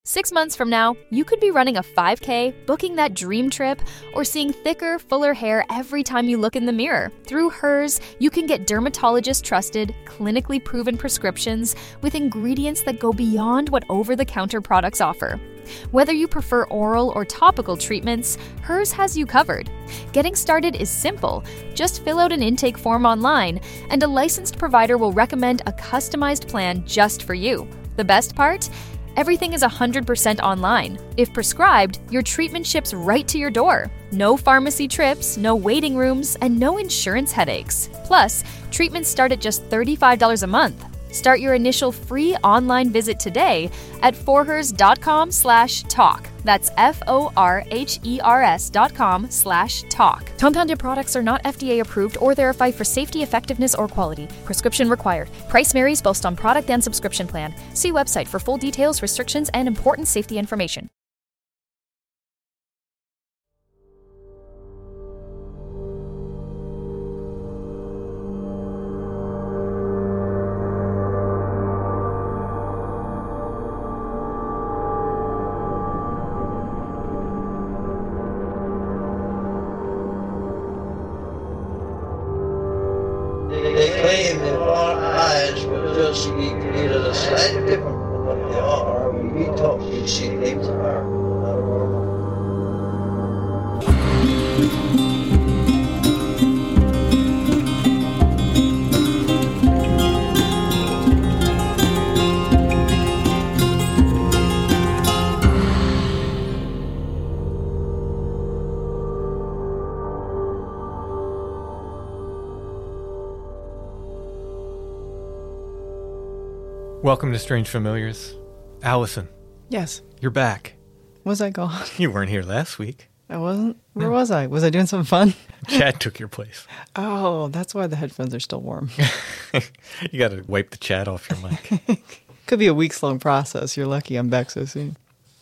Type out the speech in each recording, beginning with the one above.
6 months from now, you could be running a 5K, booking that dream trip, or seeing thicker, fuller hair every time you look in the mirror. Through Hers, you can get dermatologist-trusted, clinically proven prescriptions with ingredients that go beyond what over-the-counter products offer. Whether you prefer oral or topical treatments, Hers has you covered. Getting started is simple. Just fill out an intake form online, and a licensed provider will recommend a customized plan just for you. The best part? Everything is 100% online. If prescribed, your treatment ships right to your door. No pharmacy trips, no waiting rooms, and no insurance headaches. Plus, treatments start at just $35 a month. Start your initial free online visit today at forhers.com/talk. That's forhers.com/talk. Compounded products are not FDA approved or verified for safety, effectiveness, or quality. Prescription required. Price varies based on product and subscription plan. See website for full details, restrictions, and important safety information. They claim that our eyes will just be either slightly different from what they are, or we talk these see things are not normal. Welcome to Strange Familiars. Allison, Yes. you're back. Was I gone? You weren't here last week. I wasn't? Where was I? Was I doing something fun? Chad took your place. Oh, that's why the headphones are still warm. You got to wipe the Chad off your mic. Could be a weeks-long process. You're lucky I'm back so soon.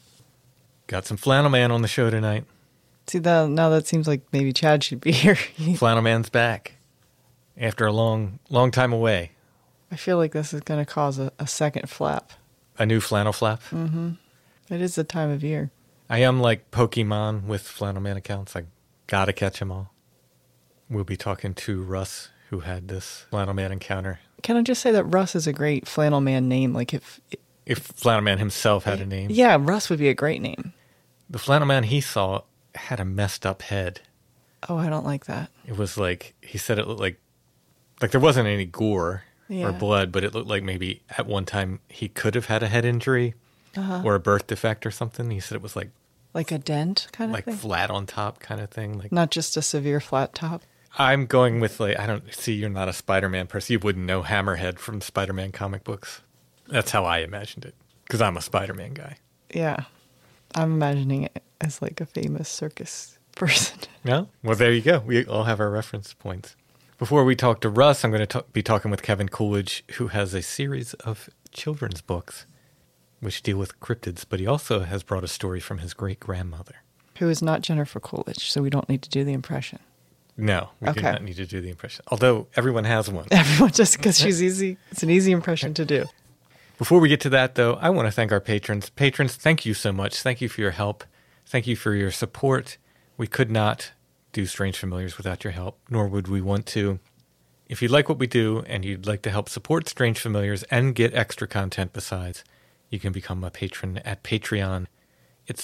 Got some Flannel Man on the show tonight. See, now that seems like maybe Chad should be here. Flannel Man's back after a long time away. I feel like this is going to cause a second flap. A new flannel flap. Mm-hmm. It is the time of year. I am like Pokemon with Flannel Man accounts. I got to catch them all. We'll be talking to Russ, who had this Flannel Man encounter. Can I just say that Russ is a great Flannel Man name? Like if Flannel Man himself had a name. Yeah, Russ would be a great name. The Flannel Man he saw had a messed up head. Oh, I don't like that. It was like, he said it looked like there wasn't any gore Yeah. or blood, but it looked like maybe at one time he could have had a head injury or a birth defect or something. He said it was like a dent kind of thing? flat on top kind of thing. Like, Not just a severe flat top? I'm going with I don't see, you're not a Spider-Man person. You wouldn't know Hammerhead from Spider-Man comic books. That's how I imagined it because I'm a Spider-Man guy. Yeah. I'm imagining it as like a famous circus person. No? Well, there you go. We all have our reference points. Before we talk to Russ, I'm going to be talking with Kevin Coolidge, who has a series of children's books which deal with cryptids, but he also has brought a story from his great-grandmother. Who is not Jennifer Coolidge, so we don't need to do the impression. No, we do Okay. not need to do the impression, although everyone has one. Everyone, just because she's easy. It's an easy impression to do. Before we get to that, though, I want to thank our patrons. Patrons, thank you so much. Thank you for your help. Thank you for your support. We could not do Strange Familiars without your help, nor would we want to. If you like what we do and you'd like to help support Strange Familiars and get extra content besides, you can become a patron at Patreon. It's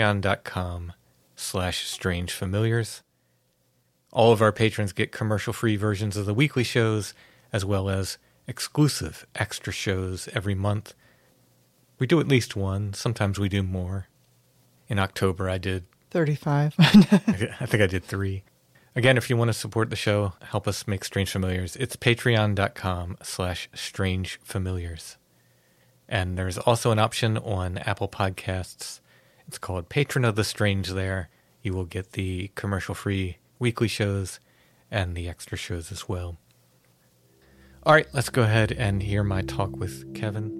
patreon.com/strangefamiliars. All of our patrons get commercial-free versions of the weekly shows, as well as exclusive extra shows every month. We do at least one. Sometimes we do more. In October, I did 35. I think I did 3. Again, if you want to support the show, help us make Strange Familiars, it's patreon.com/strangefamiliars. And there's also an option on Apple Podcasts. It's called Patron of the Strange there. You will get the commercial-free weekly shows and the extra shows as well. All right, let's go ahead and hear my talk with Kevin.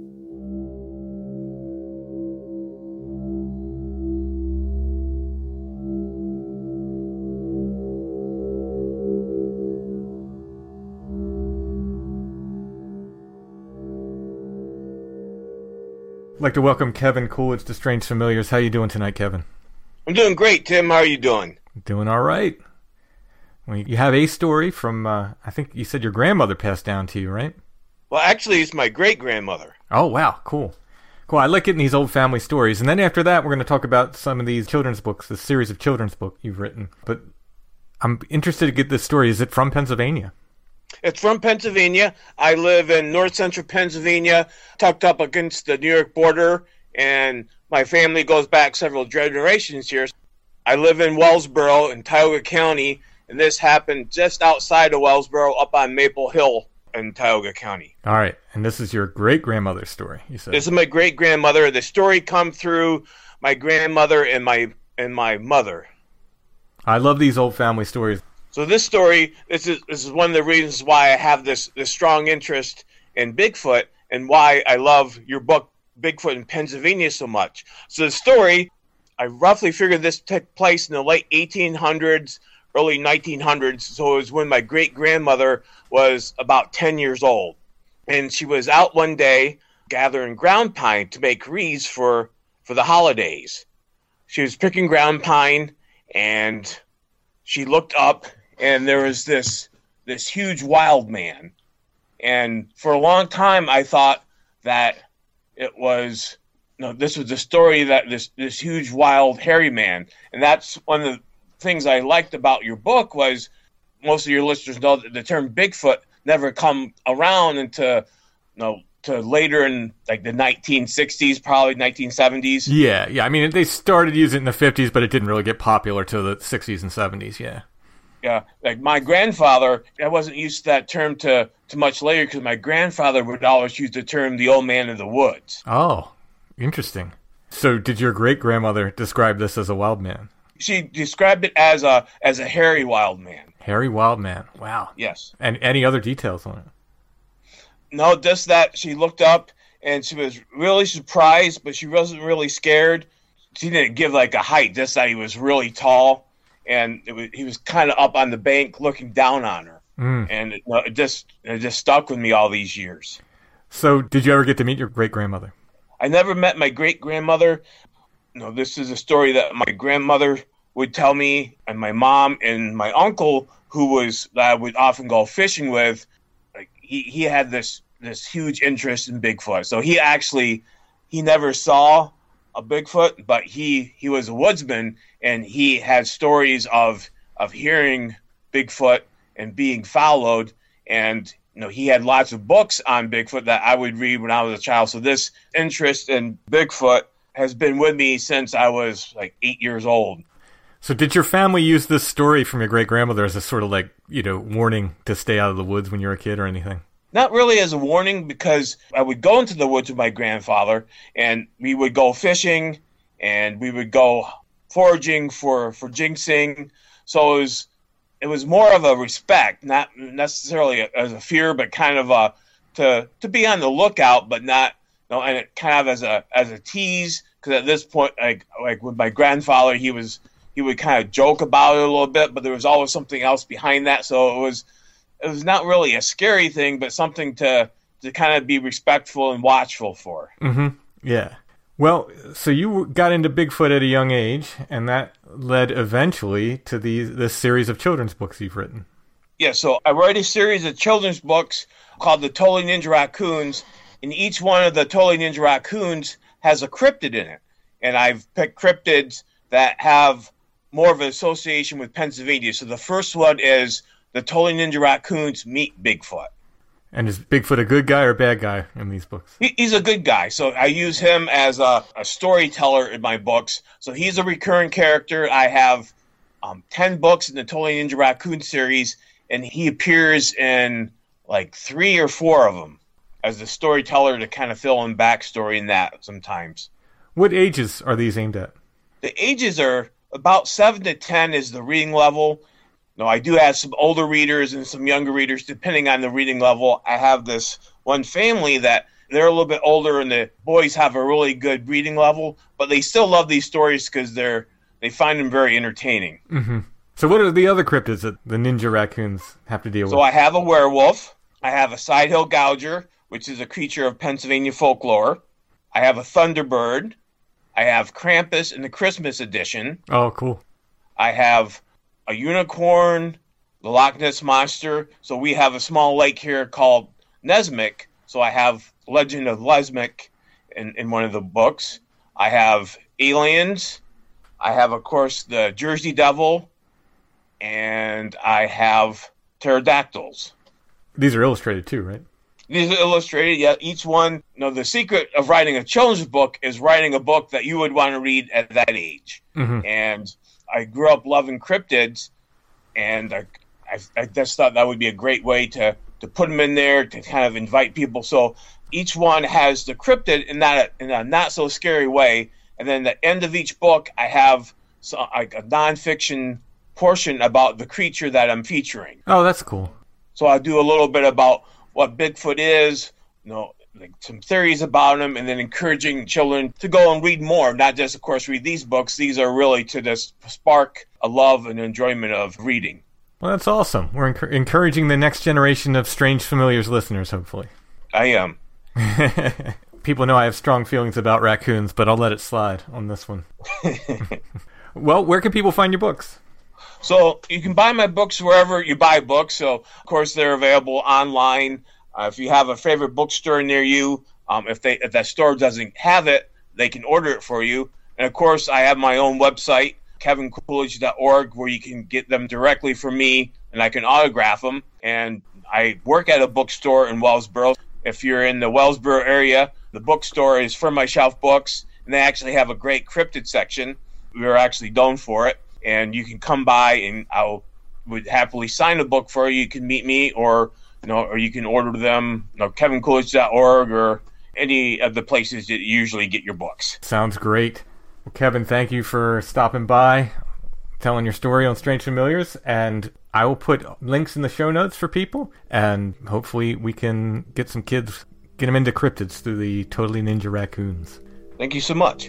like to welcome Kevin Coolidge to Strange Familiars. How you doing tonight, Kevin? I'm doing great, Tim. How are you doing? Doing all right. Well, you have a story from, I think you said your grandmother passed down to you, right? Well, actually, it's my great-grandmother. Oh, wow. Cool. Cool. I like getting these old family stories. And then after that, we're going to talk about some of these children's books, the series of children's books you've written. But I'm interested to get this story. Is it from Pennsylvania? It's from Pennsylvania. I live in north-central Pennsylvania, tucked up against the New York border, and my family goes back several generations here. I live in Wellsboro in Tioga County, and this happened just outside of Wellsboro, up on Maple Hill in Tioga County. All right, and this is your great-grandmother's story, you said. This is my great-grandmother. The story come through my grandmother and my mother. I love these old family stories. So this story, this is one of the reasons why I have this strong interest in Bigfoot and why I love your book, Bigfoot in Pennsylvania, so much. So the story, I roughly figured this took place in the late 1800s, early 1900s. So it was when my great-grandmother was about 10 years old. And she was out one day gathering ground pine to make wreaths for the holidays. She was picking ground pine, and she looked up, and there was this huge wild man. And for a long time, I thought that it was, this was the story that this huge, wild, hairy man. And that's one of the things I liked about your book was most of your listeners know that the term Bigfoot never come around into, to later in like the 1960s, probably 1970s. Yeah. I mean, they started using it in the 50s, but it didn't really get popular till the 60s and 70s, yeah. Yeah, like my grandfather, I wasn't used to that term to much later because my grandfather would always use the term the old man of the woods. Oh, interesting. So did your great-grandmother describe this as a wild man? She described it as a hairy wild man. Hairy wild man, wow. Yes. And any other details on it? No, just that she looked up and she was really surprised, but she wasn't really scared. She didn't give like a height, just that he was really tall. And he was kind of up on the bank looking down on her. And it just stuck with me all these years. So did you ever get to meet your great-grandmother? I never met my great-grandmother. This is a story that my grandmother would tell me, and my mom and my uncle, that I would often go fishing with, like he had this huge interest in Bigfoot. So he never saw a Bigfoot, but he was a woodsman, and he had stories of hearing Bigfoot and being followed, and he had lots of books on Bigfoot that I would read when I was a child. So this interest in Bigfoot has been with me since I was like 8 years old. So did your family use this story from your great-grandmother as a sort of like, warning to stay out of the woods when you were a kid or anything? Not really as a warning, because I would go into the woods with my grandfather, and we would go fishing, and we would go foraging for jinxing. So it was more of a respect, not necessarily as a fear, but kind of to be on the lookout, but not, and it kind of as a tease, because at this point, like with my grandfather, he would kind of joke about it a little bit, but there was always something else behind that. So it was not really a scary thing, but something to kind of be respectful and watchful for. Mm-hmm. Yeah. Well, so you got into Bigfoot at a young age, and that led eventually to this series of children's books you've written. Yeah, so I wrote a series of children's books called The Totally Ninja Raccoons, and each one of the Totally Ninja Raccoons has a cryptid in it. And I've picked cryptids that have more of an association with Pennsylvania. So the first one is The Totally Ninja Raccoons Meet Bigfoot. And is Bigfoot a good guy or a bad guy in these books? He's a good guy. So I use him as a storyteller in my books. So he's a recurring character. I have 10 books in the Totally Ninja Raccoon series, and he appears in like 3 or 4 of them as the storyteller to kind of fill in backstory in that sometimes. What ages are these aimed at? The ages are about 7 to 10 is the reading level. I do have some older readers and some younger readers, depending on the reading level. I have this one family that they're a little bit older, and the boys have a really good reading level, but they still love these stories because they find them very entertaining. Mm-hmm. So what are the other cryptids that the Ninja Raccoons have to deal with? So I have a werewolf. I have a side hill gouger, which is a creature of Pennsylvania folklore. I have a Thunderbird. I have Krampus in the Christmas edition. Oh, cool. I have a unicorn, the Loch Ness Monster. So we have a small lake here called Nesmic. So I have Legend of Lesmic in one of the books. I have aliens. I have, of course, the Jersey Devil. And I have pterodactyls. These are illustrated too, right? These are illustrated, yeah. Each one, the secret of writing a children's book is writing a book that you would want to read at that age. Mm-hmm. And I grew up loving cryptids, and I just thought that would be a great way to put them in there to kind of invite people. So each one has the cryptid in a not so scary way. And then at the end of each book, I have like a nonfiction portion about the creature that I'm featuring. Oh, that's cool. So I do a little bit about what Bigfoot is, like some theories about him, and then encouraging children to go and read more, not just, of course, read these books. These are really to just spark a love and enjoyment of reading. Well, that's awesome. We're encouraging the next generation of Strange Familiars listeners, hopefully. I am. People know I have strong feelings about raccoons, but I'll let it slide on this one. Well, where can people find your books? So you can buy my books wherever you buy books. So, of course, they're available online. If you have a favorite bookstore near you, if that store doesn't have it, they can order it for you. And, of course, I have my own website, kevincoolidge.org, where you can get them directly from me, and I can autograph them. And I work at a bookstore in Wellsboro. If you're in the Wellsboro area, the bookstore is For My Shelf Books, and they actually have a great cryptid section. We're actually known for it. And you can come by, and I would happily sign a book for you. You can meet me, or you can order them, kevincoolidge.org, or any of the places that you usually get your books. Sounds great. Well, Kevin, thank you for stopping by, telling your story on Strange Familiars, and I will put links in the show notes for people, and hopefully we can get some kids, get them into cryptids through the Totally Ninja Raccoons. Thank you so much.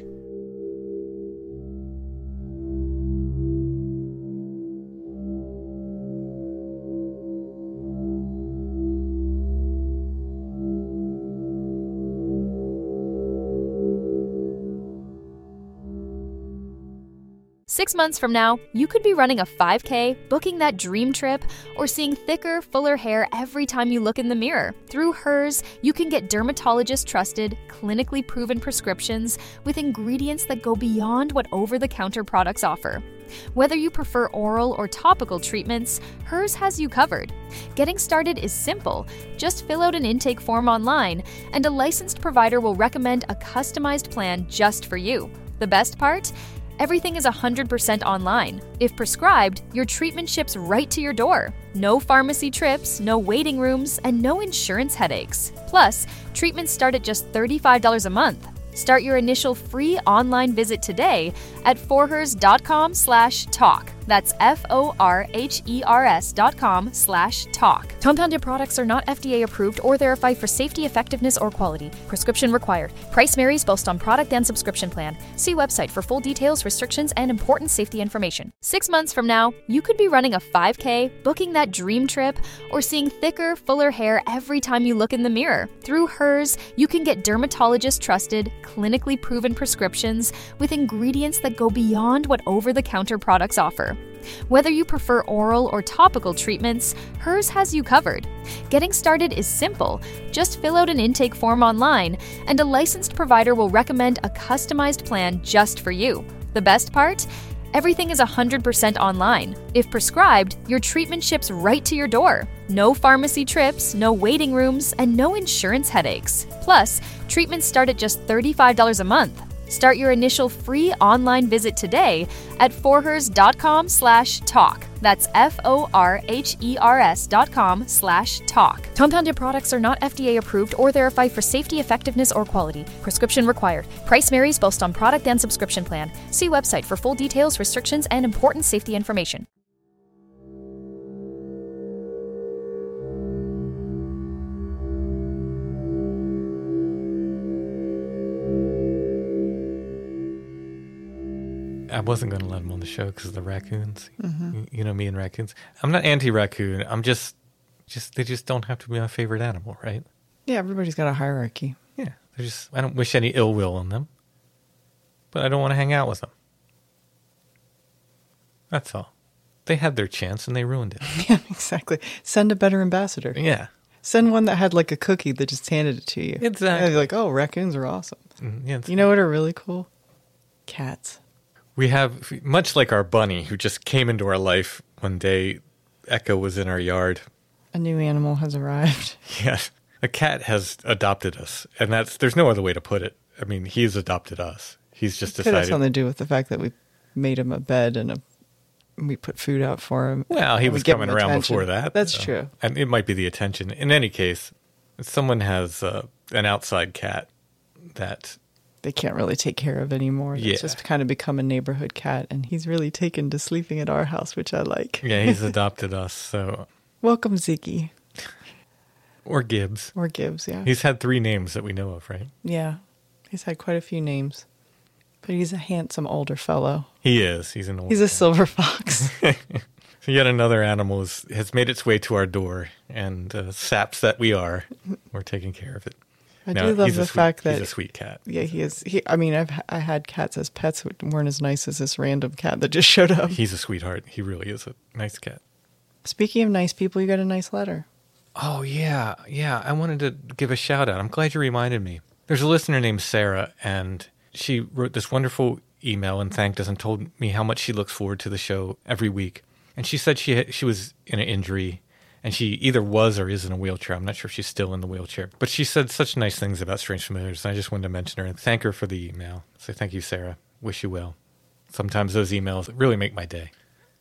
Six months from now, you could be running a 5K, booking that dream trip, or seeing thicker, fuller hair every time you look in the mirror. Through Hers, you can get dermatologist-trusted, clinically proven prescriptions with ingredients that go beyond what over-the-counter products offer. Whether you prefer oral or topical treatments, Hers has you covered. Getting started is simple. Just fill out an intake form online, and a licensed provider will recommend a customized plan just for you. The best part? Everything is 100% online. If prescribed, your treatment ships right to your door. No pharmacy trips, no waiting rooms, and no insurance headaches. Plus, treatments start at just $35 a month. Start your initial free online visit today at forhers.com/talk. That's FORHERS.com/talk. Compounded products are not FDA approved or verified for safety, effectiveness, or quality. Prescription required. Price varies both on product and subscription plan. See website for full details, restrictions, and important safety information. 6 months from now, you could be running a 5K, booking that dream trip, or seeing thicker, fuller hair every time you look in the mirror. Through Hers, you can get dermatologist-trusted, clinically proven prescriptions with ingredients that go beyond what over-the-counter products offer. Whether you prefer oral or topical treatments, Hers has you covered. Getting started is simple. Just fill out an intake form online, and a licensed provider will recommend a customized plan just for you. The best part? Everything is 100% online. If prescribed, your treatment ships right to your door. No pharmacy trips, no waiting rooms, and no insurance headaches. Plus, treatments start at just $35 a month. Start your initial free online visit today at forhers.com/talk. That's FORHERS.com/talk. Compounded products are not FDA approved or verified for safety, effectiveness, or quality. Prescription required. Price varies both on product and subscription plan. See website for full details, restrictions, and important safety information. I wasn't going to let him on the show because of the raccoons. Mm-hmm. You know me and raccoons. I'm not anti-raccoon. I'm just they just don't have to be my favorite animal, right? Yeah, everybody's got a hierarchy. Yeah, I don't wish any ill will on them, but I don't want to hang out with them. That's all. They had their chance and they ruined it. Yeah, exactly. Send a better ambassador. Yeah. Send one that had like a cookie that just handed it to you. Exactly. And they're like, oh, raccoons are awesome. Yeah, You know what are really cool? Cats. we have, much like our bunny who just came into our life one day, Echo was in our yard. A new animal has arrived. Yes. A cat has adopted us, and there's no other way to put it. I mean, he's adopted us. He's just Could have decided. something to do with the fact that we made him a bed and we put food out for him. Well, he and we was give coming him around attention. before that. That's so. true. And it might be the attention. In any case, someone has an outside cat that, They can't really take care of anymore. Yeah. It's just kind of become a neighborhood cat, and he's really taken to sleeping at our house, which I like. yeah, he's adopted us. So, Welcome, Ziggy. or Gibbs. Or Gibbs, yeah. He's had 3 names that we know of, right? Yeah. He's had quite a few names. But he's a handsome older fellow. He is. He's an old. He's a cat. silver fox. So yet another animal has made its way to our door, and saps that we are, we're taking care of it. I No, do love he's a the sweet- fact that he's a sweet cat. yeah, he is. I mean, I had cats as pets who weren't as nice as this random cat that just showed up. He's a sweetheart. He really is a nice cat. Speaking of nice people, you got a nice letter. Oh, yeah. Yeah, I wanted to give a shout out. I'm glad you reminded me. There's a listener named Sarah, and she wrote this wonderful email and thanked us and told me how much she looks forward to the show every week. And she said she was in an injury, and she either was or is in a wheelchair. I'm not sure if she's still in the wheelchair. But she said such nice things about Strange Familiars, and I just wanted to mention her and thank her for the email. So thank you, Sarah. Wish you well. Sometimes those emails really make my day.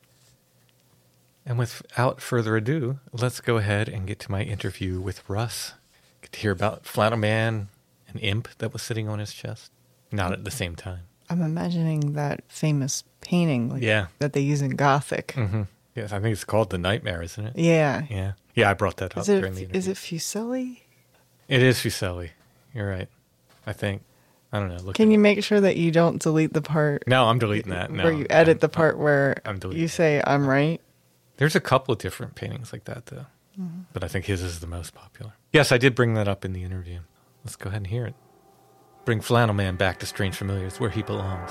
And without further ado, let's go ahead and get to my interview with Russ. Get to hear about Flannel Man, an imp that was sitting on his chest. Not at the same time. I'm imagining that famous painting Yeah. that they use in Gothic. Mm-hmm. Yes, I think it's called The Nightmare, isn't it? Yeah. Yeah. Yeah, I brought that up Is during the it, interview. is it Fuseli? It is Fuseli. You're right. I think. I don't know. Look Can at you it. make sure that you don't delete the part No, I'm deleting that. No, where you edit the part I'm where deleting you it. say, I'm right? There's a couple of different paintings like that, though. Mm-hmm. But I think his is the most popular. Yes, I did bring that up in the interview. Let's go ahead and hear it. Bring Flannel Man back to Strange Familiars, where he belongs.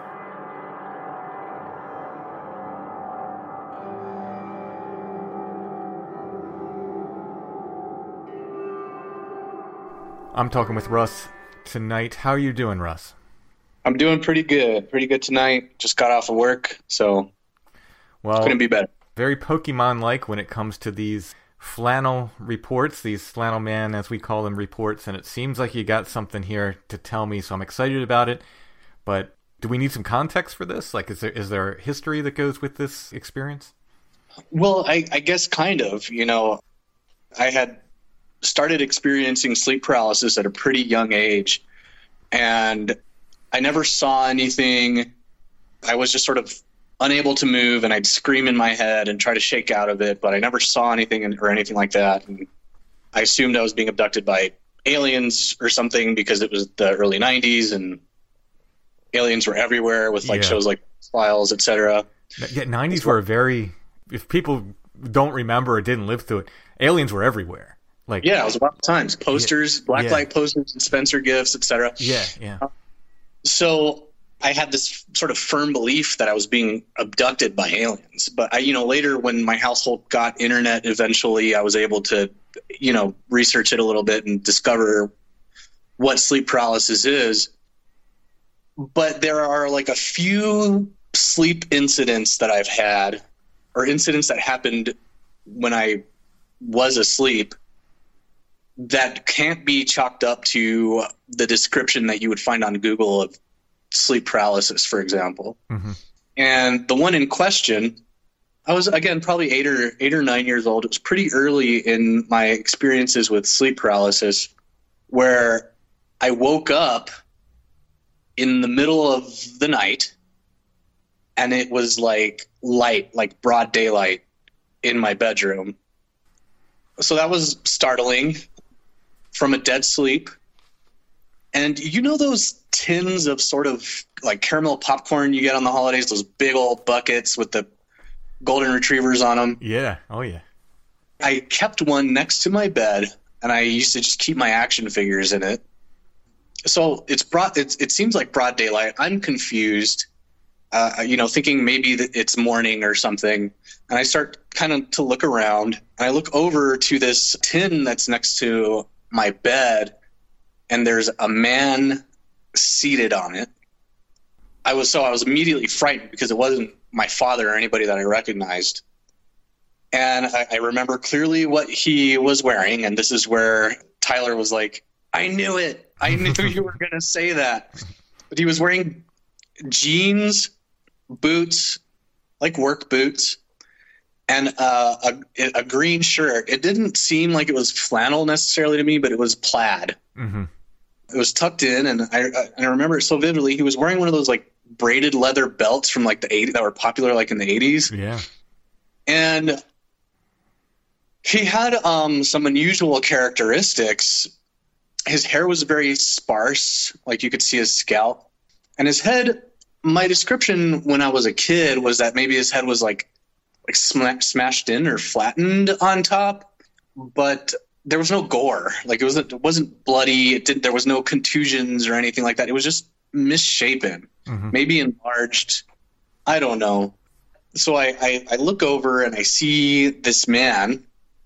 I'm talking with Russ tonight. How are you doing, Russ? I'm doing pretty good. Pretty good tonight. Just got off of work, so Well, couldn't be better. very Pokemon-like when it comes to these flannel reports, these Flannel Man, as we call them, reports, and it seems like you got something here to tell me, so I'm excited about it. But do we need some context for this? Like, is there history that goes with this experience? Well, I guess kind of. You know, I had started experiencing sleep paralysis at a pretty young age, and I never saw anything. I was just sort of unable to move, and I'd scream in my head and try to shake out of it, but I never saw anything or anything like that. And I assumed I was being abducted by aliens or something because it was the early 90s and aliens were everywhere with like Yeah. shows like Files, etc. Yeah, 90s were a very, if people don't remember or didn't live through it, aliens were everywhere. Like, Yeah, it was a lot of times. Posters, Yeah. blacklight posters, and Spencer gifts, etc. yeah. So I had this sort of firm belief that I was being abducted by aliens. But later when my household got internet, eventually I was able to, research it a little bit and discover what sleep paralysis is. But there are like a few sleep incidents that I've had, or incidents that happened when I was asleep, that can't be chalked up to the description that you would find on Google of sleep paralysis, for example. Mm-hmm. And the one in question, I was, again, probably 8 or 9 years old. It was pretty early in my experiences with sleep paralysis, where I woke up in the middle of the night and it was like light, like broad daylight in my bedroom. So that was startling from a dead sleep. And you know those tins of sort of like caramel popcorn you get on the holidays, those big old buckets with the golden retrievers on them? Yeah. Oh, yeah. I kept one next to my bed, and I used to just keep my action figures in it. So it seems like broad daylight. I'm confused, thinking maybe that it's morning or something. And I start kind of to look around, and I look over to this tin that's next to my bed, and there's a man seated on it. I was immediately frightened because it wasn't my father or anybody that I recognized. And I remember clearly what he was wearing. And this is where Tyler was like, I knew it. I knew you were going to say that. But he was wearing jeans, boots, like work boots, and a green shirt. It didn't seem like it was flannel necessarily to me, but it was plaid. Mm-hmm. It was tucked in, and I remember it so vividly. He was wearing one of those like braided leather belts from like the 80s that were popular like in the 80s. Yeah. And he had some unusual characteristics. His hair was very sparse, like you could see his scalp. And his head, my description when I was a kid was that maybe his head was like smashed in or flattened on top, but there was no gore. Like it wasn't bloody. There was no contusions or anything like that. It was just misshapen, maybe enlarged. I don't know. So I look over and I see this man.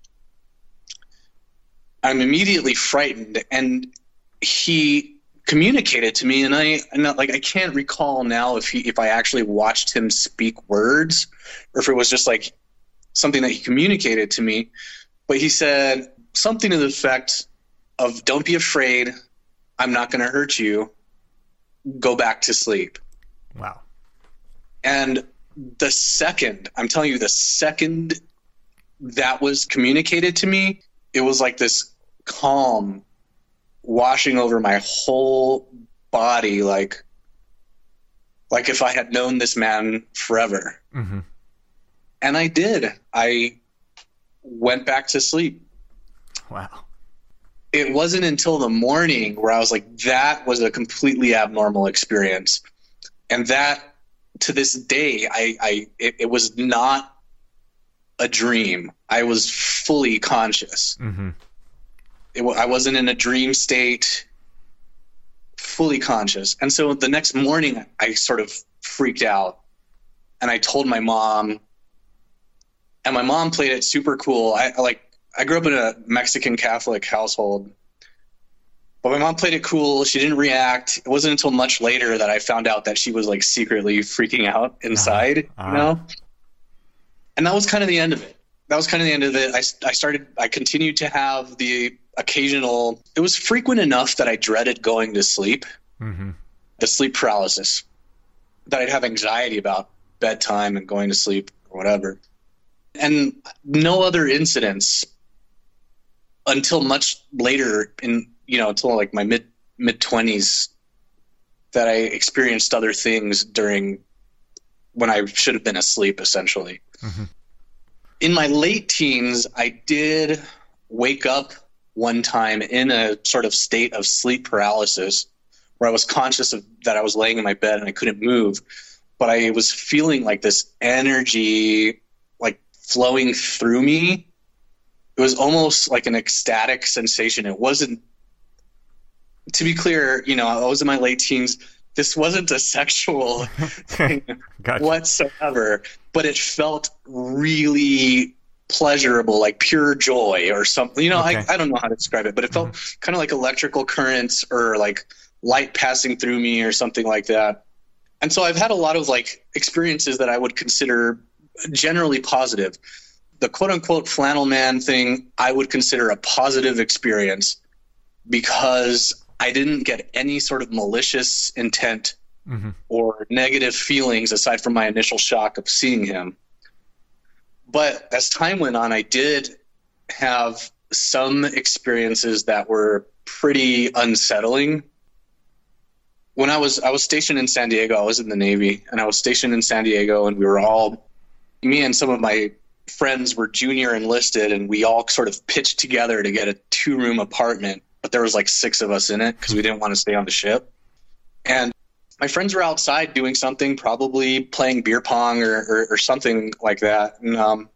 I'm immediately frightened, and he communicated to me, and I can't recall now if I actually watched him speak words or if it was just like something that he communicated to me. But he said something to the effect of, "Don't be afraid. I'm not going to hurt you. Go back to sleep." Wow. And the second that was communicated to me, it was like this calm washing over my whole body, like if I had known this man forever. Mm-hmm. And I did. I went back to sleep. Wow. It wasn't until the morning where I was like, that was a completely abnormal experience. And that, to this day, it was not a dream. I was fully conscious. Mm-hmm. I wasn't in a dream state, fully conscious. And so the next morning I sort of freaked out, and I told my mom, and my mom played it super cool. I grew up in a Mexican Catholic household, but my mom played it cool. She didn't react. It wasn't until much later that I found out that she was like secretly freaking out inside, you know? And that was kind of the end of it. I continued to have the occasional, it was frequent enough that I dreaded going to sleep, the sleep paralysis, that I'd have anxiety about bedtime and going to sleep or whatever. And no other incidents until much later until like my mid-20s that I experienced other things when I should have been asleep, essentially. Mm-hmm. In my late teens, I did wake up one time in a sort of state of sleep paralysis where I was conscious that I was laying in my bed and I couldn't move, but I was feeling like this energy like flowing through me. It was almost like an ecstatic sensation. It wasn't, to be clear, I was in my late teens. This wasn't a sexual thing whatsoever, but it felt really pleasurable, like pure joy or something. Okay. I don't know how to describe it, but it felt kind of like electrical currents or like light passing through me or something like that. And so I've had a lot of like experiences that I would consider generally positive. The quote unquote flannel man thing, I would consider a positive experience because I didn't get any sort of malicious intent or negative feelings aside from my initial shock of seeing him. But as time went on, I did have some experiences that were pretty unsettling. When I was stationed in San Diego, I was in the Navy, and I was stationed in San Diego, and me and some of my friends were junior enlisted, and we all sort of pitched together to get a 2-room apartment, but there was like 6 of us in it because we didn't want to stay on the ship. And my friends were outside doing something, probably playing beer pong or something like that. And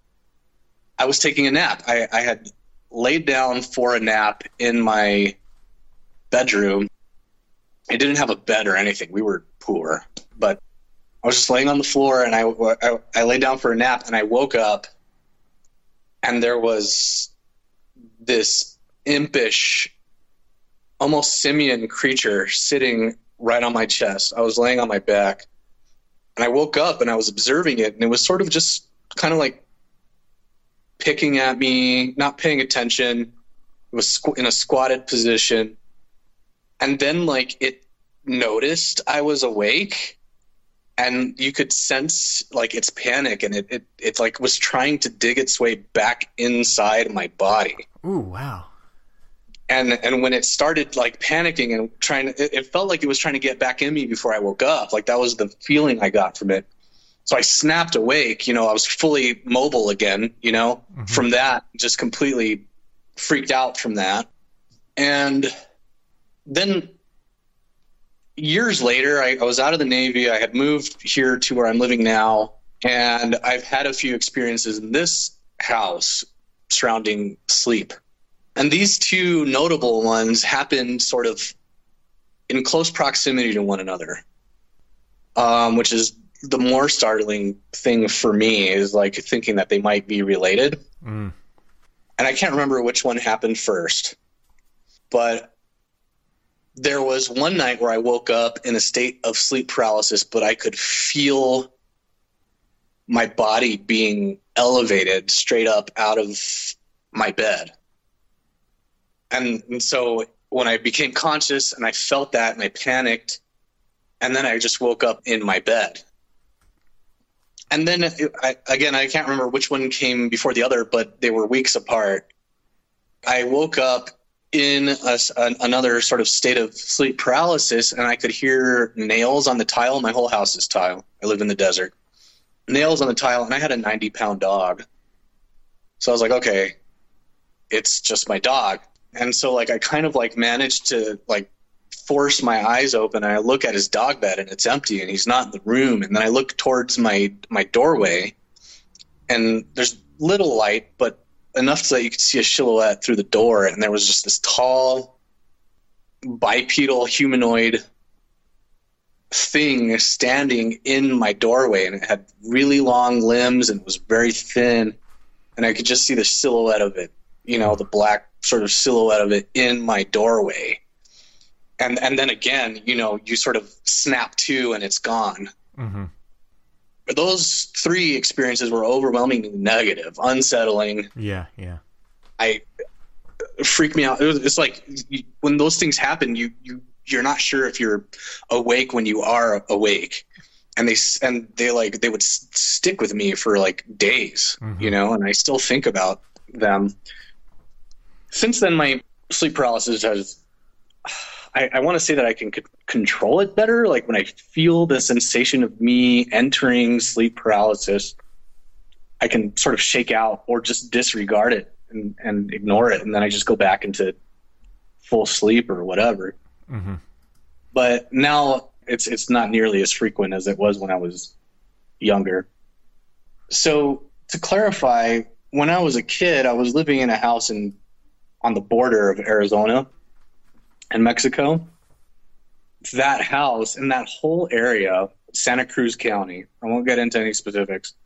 I was taking a nap. I had laid down for a nap in my bedroom, I didn't have a bed or anything. We were poor, but I was just laying on the floor, and I lay down for a nap, and I woke up, and there was this impish, almost simian creature sitting right on my chest. I was laying on my back, and I woke up, and I was observing it, and it was sort of just kind of like picking at me, not paying attention. It was in a squatted position. And then, like, it noticed I was awake, and you could sense, like, its panic, and it like was trying to dig its way back inside my body. Ooh, wow. And when it started, like, panicking and it felt like it was trying to get back in me before I woke up. Like, that was the feeling I got from it. So I snapped awake. I was fully mobile again, from that, just completely freaked out from that. And then years later, I was out of the Navy. I had moved here to where I'm living now, and I've had a few experiences in this house surrounding sleep. And these two notable ones happened sort of in close proximity to one another, which is the more startling thing for me, is like thinking that they might be related. And I can't remember which one happened first, but there was one night where I woke up in a state of sleep paralysis, but I could feel my body being elevated straight up out of my bed. And so when I became conscious and I felt that, and I panicked, and then I just woke up in my bed. And then, I can't remember which one came before the other, but they were weeks apart. I woke up in another sort of state of sleep paralysis, and I could hear nails on the tile. My whole house is tile. I live in the desert. Nails on the tile, and I had a 90-pound dog. So I was like, okay, it's just my dog. And so, like, I kind of, like, managed to, like, force my eyes open, and I look at his dog bed, and it's empty, and he's not in the room. And then I look towards my doorway, and there's little light, but enough so that you could see a silhouette through the door. And there was just this tall, bipedal, humanoid thing standing in my doorway, and it had really long limbs, and it was very thin, and I could just see the silhouette of it, the black sort of silhouette of it in my doorway. And then again, you sort of snap to, and it's gone. Mm-hmm. Those three experiences were overwhelmingly negative, unsettling. Yeah. Freaked me out. It's like when those things happen, you're not sure if you're awake when you are awake, and they would stick with me for like days, and I still think about them. Since then, my sleep paralysis has. I want to say that I can control it better. Like when I feel the sensation of me entering sleep paralysis, I can sort of shake out or just disregard it and ignore it. And then I just go back into full sleep or whatever. Mm-hmm. But now it's not nearly as frequent as it was when I was younger. So to clarify, when I was a kid, I was living in a house on the border of Arizona and Mexico. That house in that whole area, Santa Cruz County, I won't get into any specifics,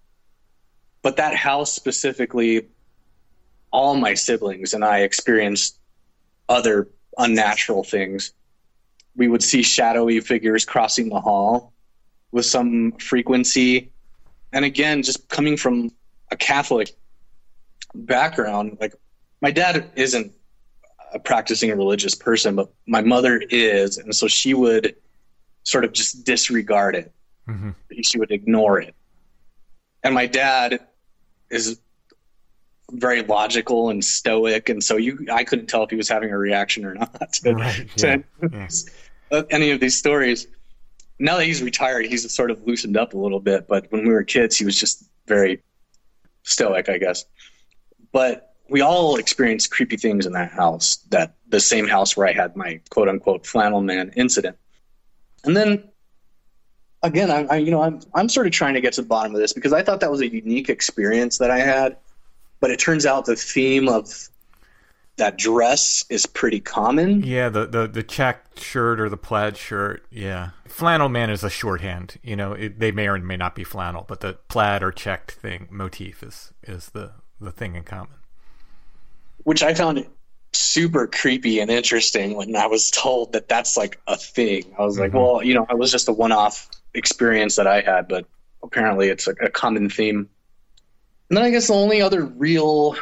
but that house specifically, all my siblings and I experienced other unnatural things. We would see shadowy figures crossing the hall with some frequency. And again, just coming from a Catholic background, like my dad isn't a practicing a religious person, but my mother is. And so she would sort of just disregard it. Mm-hmm. She would ignore it. And my dad is very logical and stoic. And so I couldn't tell if he was having a reaction or not to any of these stories. Now that he's retired, he's sort of loosened up a little bit. But when we were kids, he was just very stoic, I guess. But we all experienced creepy things in that house, that the same house where I had my quote unquote flannel man incident. And then again, I'm sort of trying to get to the bottom of this because I thought that was a unique experience that I had, but it turns out the theme of that dress is pretty common. Yeah, the checked shirt or the plaid shirt. Yeah, flannel man is a shorthand. You know, they may or may not be flannel, but the plaid or checked thing motif is the thing in common. Which I found super creepy and interesting when I was told that that's like a thing. I was like, well, you know, it was just a one-off experience that I had, but apparently it's a common theme. And then I guess the only other real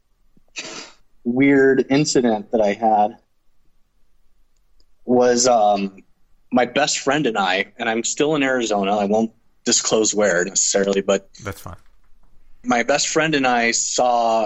weird incident that I had was my best friend and I'm still in Arizona. I won't disclose where necessarily, but that's fine. My best friend and I saw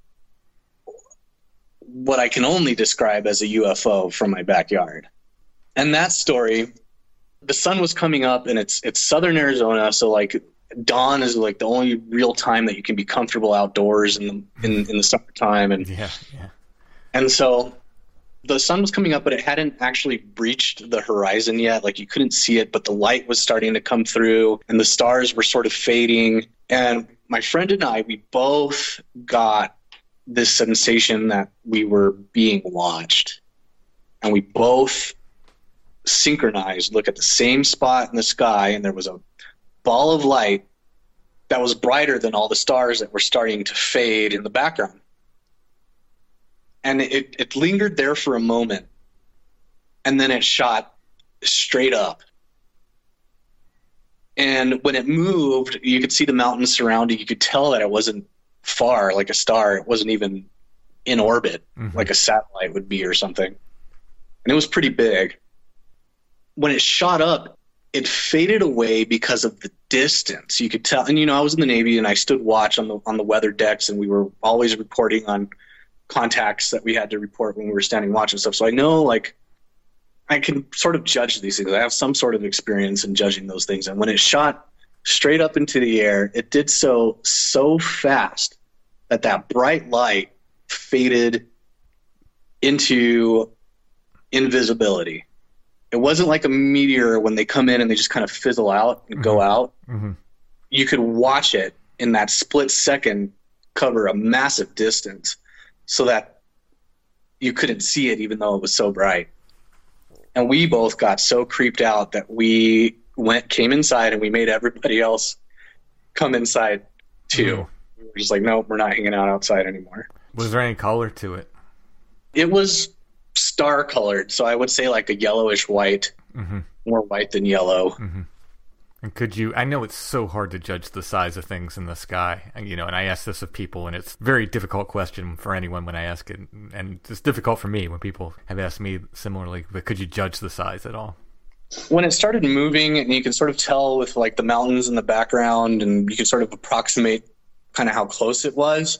what I can only describe as a UFO from my backyard. And that story, the sun was coming up, and it's southern Arizona, so like dawn is like the only real time that you can be comfortable outdoors in the summertime. And yeah. And so the sun was coming up, but it hadn't actually breached the horizon yet. Like you couldn't see it, but the light was starting to come through and the stars were sort of fading. And my friend and I, we both got this sensation that we were being watched. And we both synchronized, look at the same spot in the sky, and there was a ball of light that was brighter than all the stars that were starting to fade in the background. And it lingered there for a moment, and then it shot straight up. And when it moved, you could see the mountains surrounding. You could tell that it wasn't far, like a star. It wasn't even in orbit, like a satellite would be or something. And it was pretty big. When it shot up, it faded away because of the distance. You could tell. And, you know, I was in the Navy, and I stood watch on the weather decks, and we were always reporting on contacts that we had to report when we were standing watch and stuff. So I know, like, I can sort of judge these things. I have some sort of experience in judging those things. And when it shot straight up into the air, it did so fast that bright light faded into invisibility. It wasn't like a meteor when they come in and they just kind of fizzle out and go out. You could watch it in that split second cover a massive distance so that you couldn't see it even though it was so bright. And we both got so creeped out that we came inside, and we made everybody else come inside too. We were just like, nope, we're not hanging out outside anymore. Was there any color to it? It was star colored, so I would say like a yellowish white, more white than yellow. And could you, I know it's so hard to judge the size of things in the sky, you know, and I ask this of people, and it's a very difficult question for anyone when I ask it, and it's difficult for me when people have asked me similarly, but could you judge the size at all? When it started moving, and you can sort of tell with like the mountains in the background, and you can sort of approximate kind of how close it was,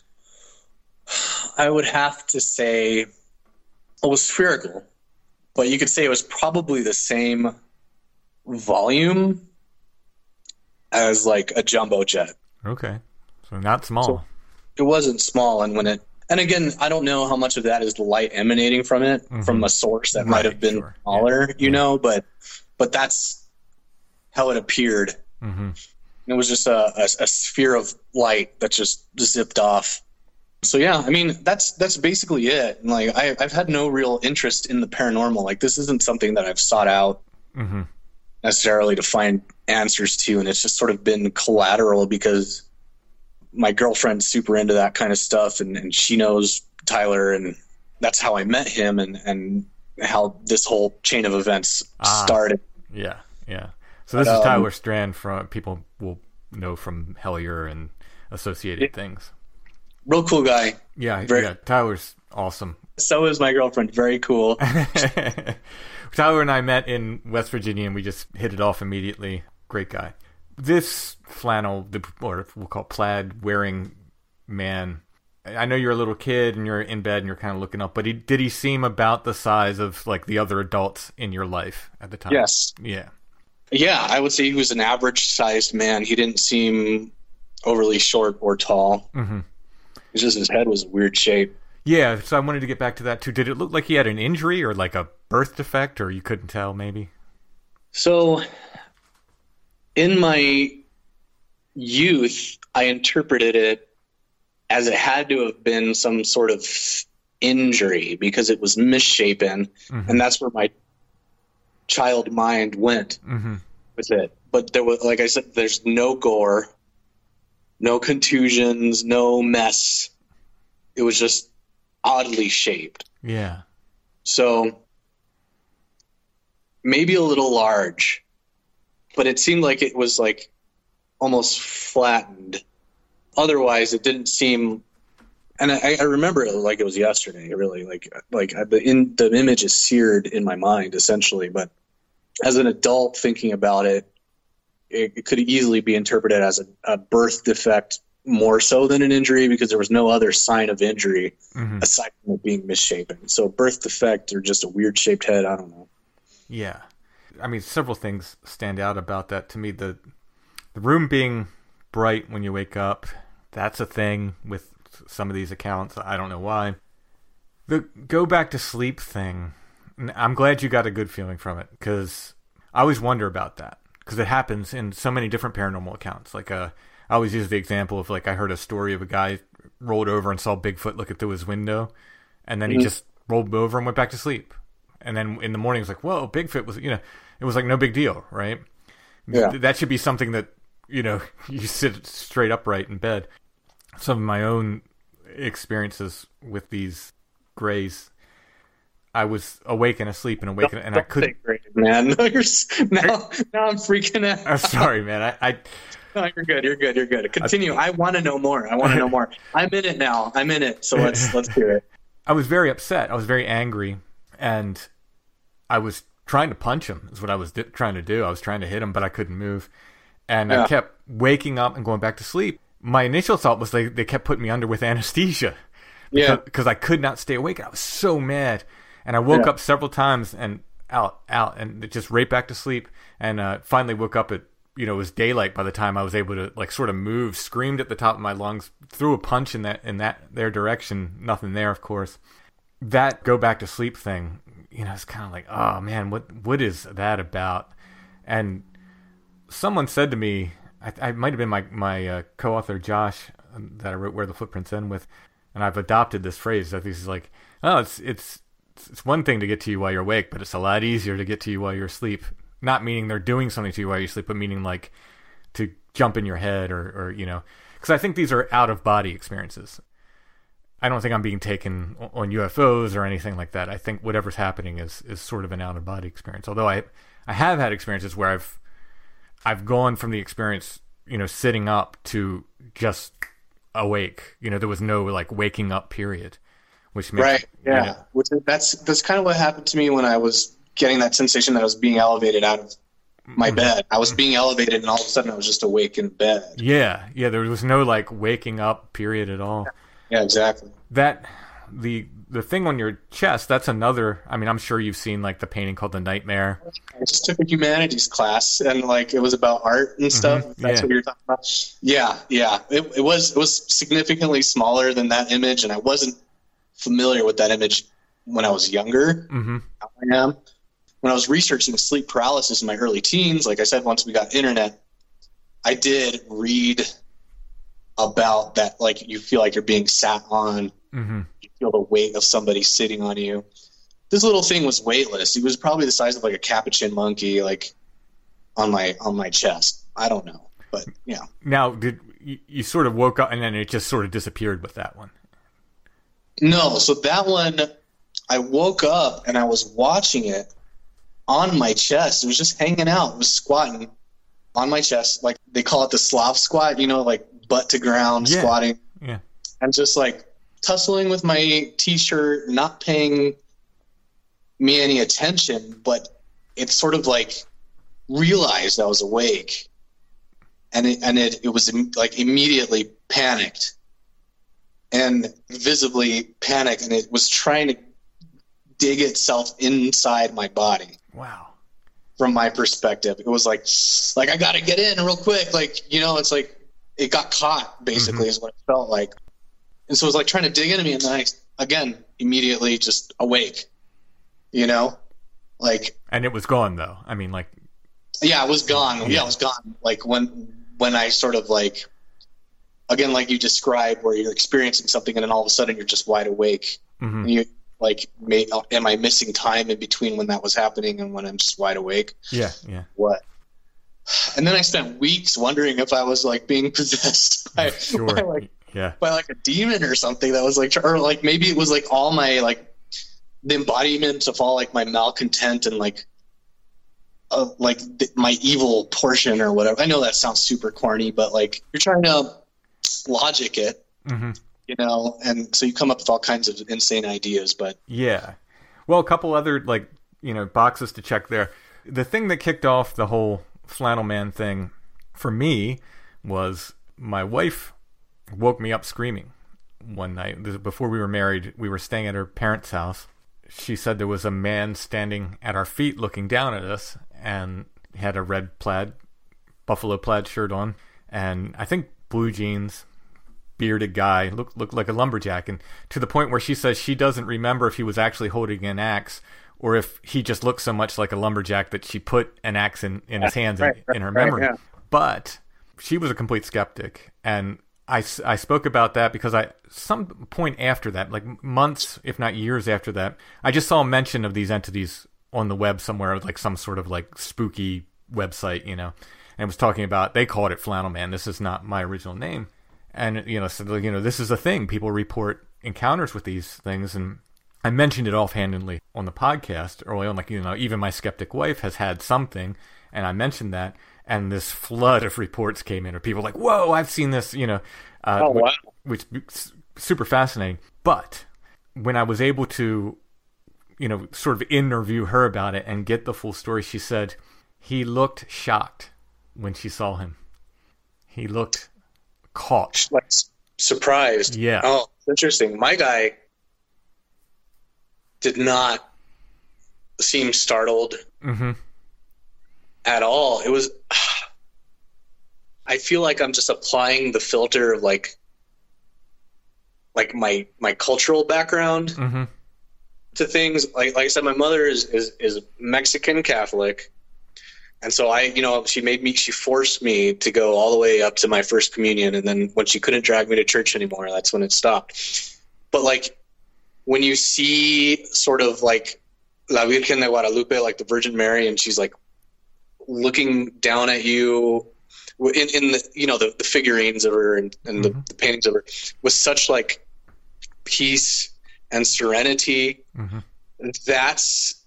I would have to say it was spherical, but you could say it was probably the same volume as like a jumbo jet. Okay. So not small. So it wasn't small. And again, I don't know how much of that is the light emanating from it, from a source that might have been smaller, you know, but that's how it appeared. And it was just a sphere of light that just zipped off. So yeah, I mean, that's basically it. And like, I've had no real interest in the paranormal. Like, this isn't something that I've sought out necessarily to find answers to, and it's just sort of been collateral because my girlfriend's super into that kind of stuff, and she knows Tyler, and that's how I met him, and how this whole chain of events started. Yeah. So this is Tyler Strand, from people will know from Hellier and associated things. Real cool guy. Yeah, Tyler's awesome. So is my girlfriend. Very cool. Tyler and I met in West Virginia, and we just hit it off immediately. Great guy. This flannel, or we'll call plaid wearing man, I know you're a little kid and you're in bed and you're kind of looking up, but did he seem about the size of like the other adults in your life at the time? Yes. Yeah, I would say he was an average sized man. He didn't seem overly short or tall. It's just his head was a weird shape. Yeah, so I wanted to get back to that too. Did it look like he had an injury or like a birth defect, or you couldn't tell maybe? So in my youth, I interpreted it as it had to have been some sort of injury because it was misshapen, and that's where my child mind went with it. But there was, like I said, there's no gore, no contusions, no mess. It was just oddly shaped. Yeah. So maybe a little large, but it seemed like it was like almost flattened. Otherwise, it didn't seem. And I remember it like it was yesterday. Really, the image is seared in my mind essentially. But as an adult thinking about it, it could easily be interpreted as a birth defect more so than an injury, because there was no other sign of injury aside from it being misshapen. So birth defect or just a weird shaped head, I don't know. Yeah. I mean, several things stand out about that to me. The room being bright when you wake up, that's a thing with some of these accounts. I don't know why. The go back to sleep thing, I'm glad you got a good feeling from it, because I always wonder about that, because it happens in so many different paranormal accounts. Like I always use the example of, like, I heard a story of a guy rolled over and saw Bigfoot looking through his window, and then he just rolled over and went back to sleep. And then in the morning, it's like, whoa, Bigfoot was, it was like no big deal, right? Yeah. That should be something that, you sit straight upright in bed. Some of my own experiences with these grays, I was awake and asleep and awake, and I couldn't. Man, now I'm freaking out. I'm sorry, man. No, you're good. You're good. Continue. I want to know more. I'm in it now. So let's do it. I was very upset. I was very angry, and I was trying to punch him. Is what I was trying to do. I was trying to hit him, but I couldn't move, and I kept waking up and going back to sleep. My initial thought was they kept putting me under with anesthesia, because I could not stay awake. I was so mad, and I woke up several times and out, and just right back to sleep, and finally woke up at. It was daylight by the time I was able to, like, sort of move, screamed at the top of my lungs, threw a punch in their direction. Nothing there, of course. That go back to sleep thing, it's kind of like, oh man, what is that about? And someone said to me, I might have been my co-author Josh that I wrote Where the Footprints End with, and I've adopted this phrase. I think he's like, oh, it's one thing to get to you while you're awake, but it's a lot easier to get to you while you're asleep. Not meaning they're doing something to you while you sleep, but meaning like to jump in your head or because I think these are out-of-body experiences. I don't think I'm being taken on UFOs or anything like that. I think whatever's happening is sort of an out-of-body experience. Although I have had experiences where I've gone from the experience, sitting up to just awake. There was no like waking up period, which makes, right. Yeah. That's kind of what happened to me when I was getting that sensation that I was being elevated out of my bed. I was being elevated, and all of a sudden I was just awake in bed. Yeah. There was no like waking up period at all. Yeah, exactly. That the thing on your chest, that's another. I mean, I'm sure you've seen like the painting called The Nightmare. I just took a humanities class, and like it was about art and stuff. That's what you're talking about. Yeah. It was significantly smaller than that image, and I wasn't familiar with that image when I was younger. Now I am. When I was researching sleep paralysis in my early teens, like I said, once we got internet, I did read about that. Like, you feel like you're being sat on. You feel the weight of somebody sitting on you. This little thing was weightless. It was probably the size of like a capuchin monkey, like on my chest. I don't know, but yeah. Now, did you sort of woke up and then it just sort of disappeared with that one? No. So that one, I woke up and I was watching it on my chest. It was just hanging out. It was squatting on my chest. Like, they call it the Slav squat, like butt to ground squatting. Yeah. And just like tussling with my t-shirt, not paying me any attention, but it sort of like realized I was awake. And it was like immediately panicked and visibly panicked. And it was trying to dig itself inside my body. Wow. From my perspective, it was like I got to get in real quick. Like, it's like it got caught, basically, is what it felt like. And so it was like trying to dig into me, and then I, again, immediately just awake, like. And it was gone, though. I mean, like. Yeah, it was gone. Yeah, it was gone. Like when I sort of like, again, like you described, where you're experiencing something and then all of a sudden you're just wide awake Mm-hmm. And you like, am I missing time in between when that was happening and when I'm just wide awake? Yeah. What? And then I spent weeks wondering if I was like being possessed by like a demon or something that was like, or like maybe it was like all my like the embodiment of all like my malcontent and like my evil portion or whatever. I know that sounds super corny, but like you're trying to logic it, mm-hmm. you know, and so you come up with all kinds of insane ideas. But yeah, well, a couple other like, you know, boxes to check there. The thing that kicked off the whole flannel man thing for me was my wife woke me up screaming one night. Before we were married, we were staying at her parents' house. She said there was a man standing at our feet looking down at us, and had a red buffalo plaid shirt on, and I think blue jeans, bearded guy, looked like a lumberjack, and to the point where she says she doesn't remember if he was actually holding an axe or if he just looked so much like a lumberjack that she put an axe in his hands in her memory. Yeah. But she was a complete skeptic, and I spoke about that because some point after that, like months, if not years after that, I just saw a mention of these entities on the web somewhere, like some sort of like spooky website, you know, and it was talking about, they called it Flannel Man. This is not my original name. And, you know, so, you know, this is a thing. People report encounters with these things. And I mentioned it offhandedly on the podcast early on, like, you know, even my skeptic wife has had something. And I mentioned that. And this flood of reports came in, or people like, whoa, I've seen this, you know, wow. which super fascinating. But when I was able to, you know, sort of interview her about it and get the full story, she said he looked shocked when she saw him. He looked caught. Like surprised. Yeah. Oh, interesting. My guy did not seem startled mm-hmm. at all. It was, I feel like I'm just applying the filter of like my cultural background mm-hmm. to things. Like I said, my mother is Mexican Catholic. And so she forced me to go all the way up to my first communion. And then when she couldn't drag me to church anymore, that's when it stopped. But like when you see sort of like La Virgen de Guadalupe, like the Virgin Mary, and she's like looking down at you in the, you know, the figurines of her and mm-hmm. the paintings of her with such like peace and serenity. Mm-hmm. That's